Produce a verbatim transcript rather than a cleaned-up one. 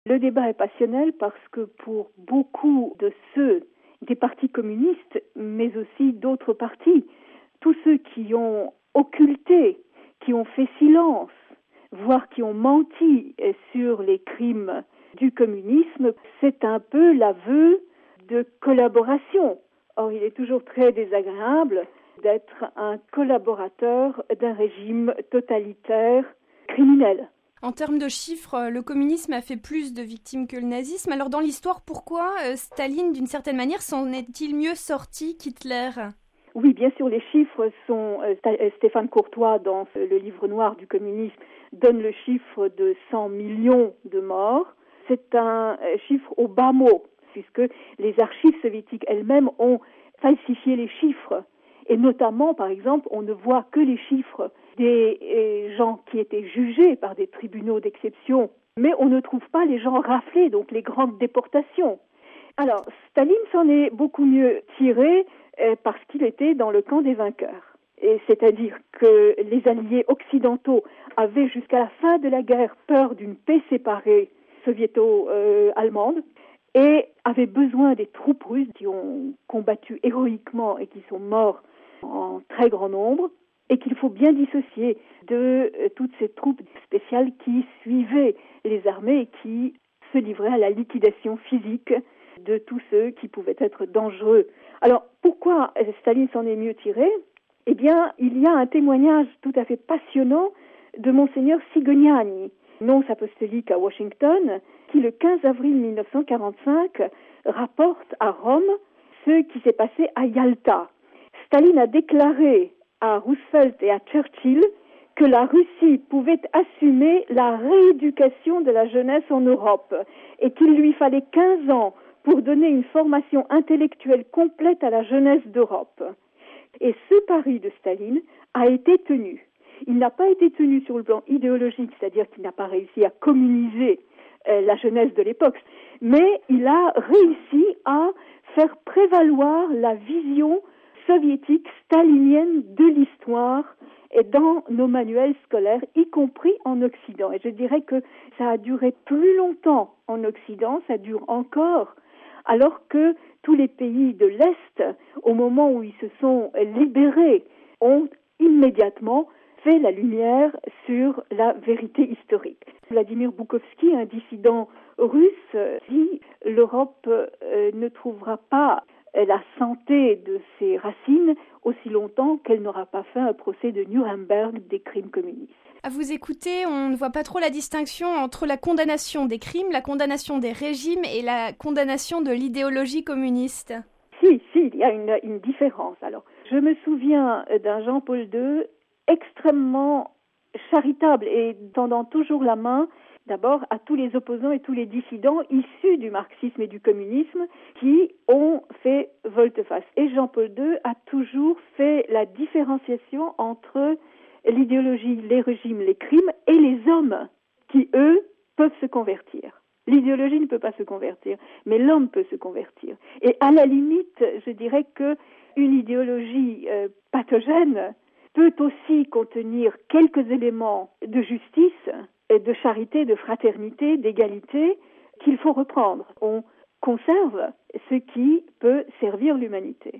Le débat est passionnel parce que pour beaucoup de ceux des partis communistes, mais aussi d'autres partis, tous ceux qui ont occulté, qui ont fait silence, voire qui ont menti sur les crimes du communisme, c'est un peu l'aveu de collaboration. Or, il est toujours très désagréable d'être un collaborateur d'un régime totalitaire criminel. En termes de chiffres, le communisme a fait plus de victimes que le nazisme. Alors dans l'histoire, pourquoi euh, Staline, d'une certaine manière, s'en est-il mieux sorti qu'Hitler ? Oui, bien sûr, les chiffres sont... Euh, Stéphane Courtois, dans le livre noir du communisme, donne le chiffre de cent millions de morts. C'est un euh, chiffre au bas mot, puisque les archives soviétiques elles-mêmes ont falsifié les chiffres. Et notamment, par exemple, on ne voit que les chiffres des euh, gens qui étaient jugés par des tribunaux d'exception, mais on ne trouve pas les gens raflés, donc les grandes déportations. Alors, Staline s'en est beaucoup mieux tiré euh, parce qu'il était dans le camp des vainqueurs. Et c'est-à-dire que les alliés occidentaux avaient jusqu'à la fin de la guerre peur d'une paix séparée soviéto-allemande et avaient besoin des troupes russes qui ont combattu héroïquement et qui sont morts en très grand nombre, et qu'il faut bien dissocier de euh, toutes ces troupes spéciales qui suivaient les armées et qui se livraient à la liquidation physique de tous ceux qui pouvaient être dangereux. Alors, pourquoi Staline s'en est mieux tiré ? Eh bien, il y a un témoignage tout à fait passionnant de Monseigneur Sigognani, nonce apostolique à Washington, qui le quinze avril mille neuf cent quarante-cinq rapporte à Rome ce qui s'est passé à Yalta. Staline a déclaré à Roosevelt et à Churchill que la Russie pouvait assumer la rééducation de la jeunesse en Europe et qu'il lui fallait quinze ans pour donner une formation intellectuelle complète à la jeunesse d'Europe. Et ce pari de Staline a été tenu. Il n'a pas été tenu sur le plan idéologique, c'est-à-dire qu'il n'a pas réussi à communiser euh, la jeunesse de l'époque, mais il a réussi à faire prévaloir la vision soviétique stalinienne de l'histoire et dans nos manuels scolaires, y compris en Occident. Et je dirais que ça a duré plus longtemps en Occident, ça dure encore, alors que tous les pays de l'Est, au moment où ils se sont libérés, ont immédiatement fait la lumière sur la vérité historique. Vladimir Boukhovski, un dissident russe, dit « l'Europe euh, ne trouvera pas la santé de ses racines aussi longtemps qu'elle n'aura pas fait un procès de Nuremberg des crimes communistes. » À vous écouter, on ne voit pas trop la distinction entre la condamnation des crimes, la condamnation des régimes et la condamnation de l'idéologie communiste. Si, si, il y a une, une différence. Alors, je me souviens d'un Jean-Paul deux extrêmement charitable et tendant toujours la main d'abord à tous les opposants et tous les dissidents issus du marxisme et du communisme qui ont fait volte-face. Et Jean-Paul deux a toujours fait la différenciation entre l'idéologie, les régimes, les crimes et les hommes qui, eux, peuvent se convertir. L'idéologie ne peut pas se convertir, mais l'homme peut se convertir. Et à la limite, je dirais que une idéologie euh, pathogène peut aussi contenir quelques éléments de justice, de charité, de fraternité, d'égalité qu'il faut reprendre. On conserve ce qui peut servir l'humanité.